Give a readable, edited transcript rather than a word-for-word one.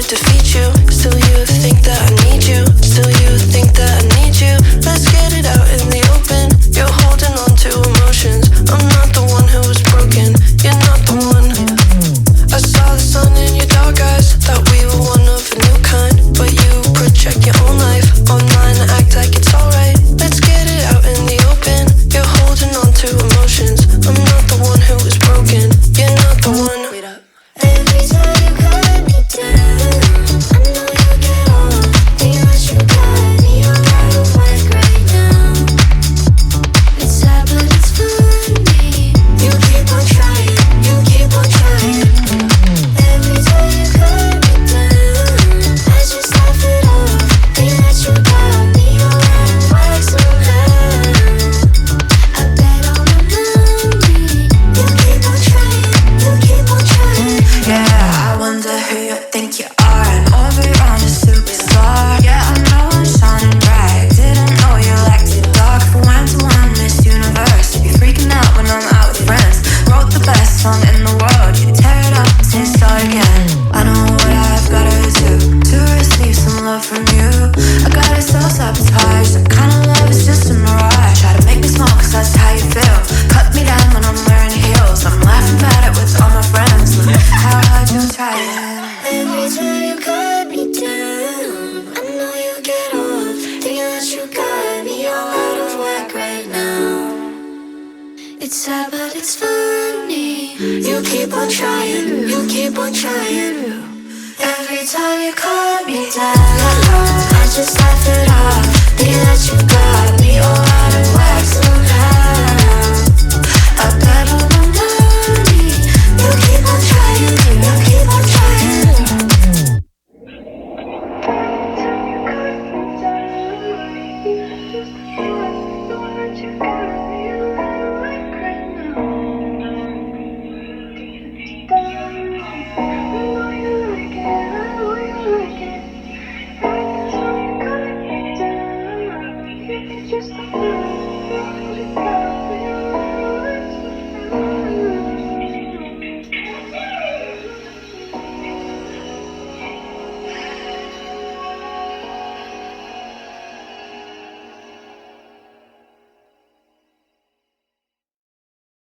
defeat you. Still you think that I need you. Still you think that I need you. Let's get it out in the open. You're holding on to emotions. I'm not the one who was broken. You're not the one. I saw the sun in your dark eyes. Thought we were one of a new kind. But you project your own life online and act like it's alright. Let's get it out in the open. You're holding on to emotions. I'm not the one who was broken. You're not the one. Wait up. Every time you cut me down, I know you get off. Think that you got me all out of whack right now. It's sad but it's funny. You keep on trying, you keep on trying. Every time you cut me down, I just laugh it off. Think that you got me all out of whack somehow. I bet on the money. You keep on trying, you keep on trying. Yeah, I wonder who you think you are. An all-around a superstar. Yeah, I know I'm shining bright. Didn't know you liked it dark. For one-to-one Miss Universe. You be freaking out when I'm out with friends. Wrote the best song in the world. You tear it up and start again. I know what I've gotta do to receive some love from you. I gotta self-sabotage. That kind of love is just a mirage. Try to make me small cause that's how you feel. Cut me down when I'm wearing heels. I'm laughing about it with all my friends. Look how hard you trying. Every time you cut me down, I know you get off. Thinking that you got me all out of whack right now. It's sad but it's funny. You keep on trying, you keep on trying. Every time you cut me down, I just laugh it off. Thinking that you got